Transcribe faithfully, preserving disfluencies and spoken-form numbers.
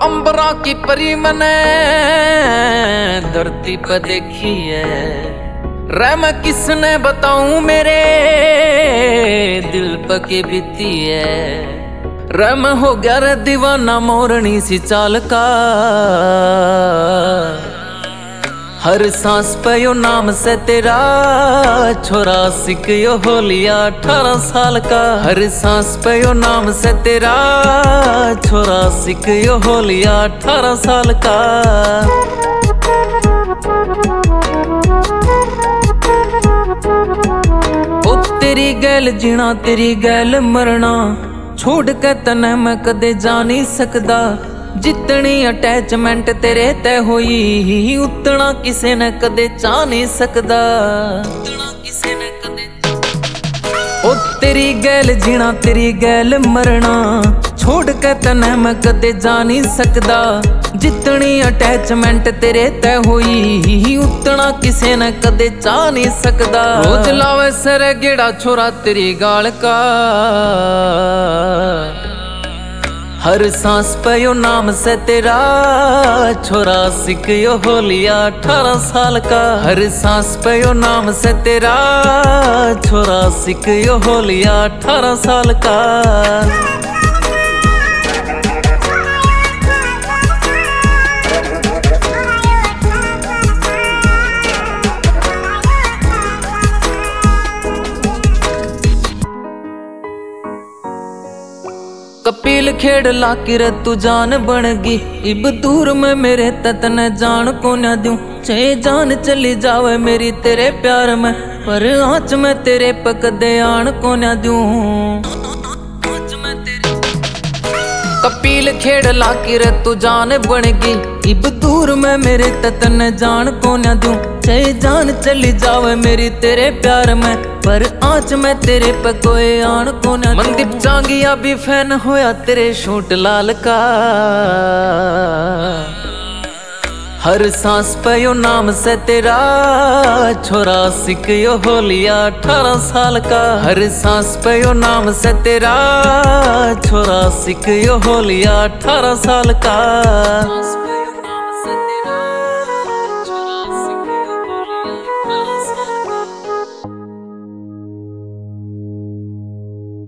अंबरा की परी मैंने धरती पे देखी है, रे मैं किसने बताऊं मेरे दिल पे के बीती है। रे मैं हो गया रे दीवाना मोरनी सी चाल का, हर सांस पे यो नाम से तेरा छोरा सिक यो हो लिया अठारह साल का। हर सांस पे यो नाम से तेरा छोरा सिक यो हो लिया अठारह साल का। ओ तेरी गैल जीना तेरी गैल मरना, छोड़ के तने मैं कदे जा नहीं सकदा। जितनी अटैचमेंट तेरे ते होई उतना किसे ने कदे चाह नहीं सकदा। ओ तेरी गैल जीना तेरी गैल मरना, छोड़ के तने मैं कदे जा नहीं सकदा। जितनी अटैचमेंट तेरे ते होई उतना किसे ने कदे चाह नहीं सकदा। रोज लावे सर गेड़ा छोरा तेरी गाल का, हर सांस पे यो नाम से तेरा छोरा सिक यो हो लिया अठारह साल का। हर सांस पे यो नाम से तेरा छोरा सिक यो हो लिया अठारह साल का। कपिल खेड़ लाकर तू जान बनगी, इब दूर में मेरे ततन जान को न दूं। चाहे जान चली जावे मेरी तेरे प्यार में, पर आँच में तेरे पकदे आन को न दूं। कपिल खेड़ लाकर तू जान बनगी, इब दूर में मेरे ततन जान को न दूं। चाहे जान चली जावे मेरी तेरे प्यार में, पर आँच में तेरे पे कोई आन को न। मनदीप चांगिया भी फैन होया तेरे शूट लाल का, हर सांस पे यो नाम से तेरा छोरा सिक यो हो लिया अठारह साल का। हर सांस पे यो नाम से तेरा छोरा सिक यो हो लिया अठारह साल का।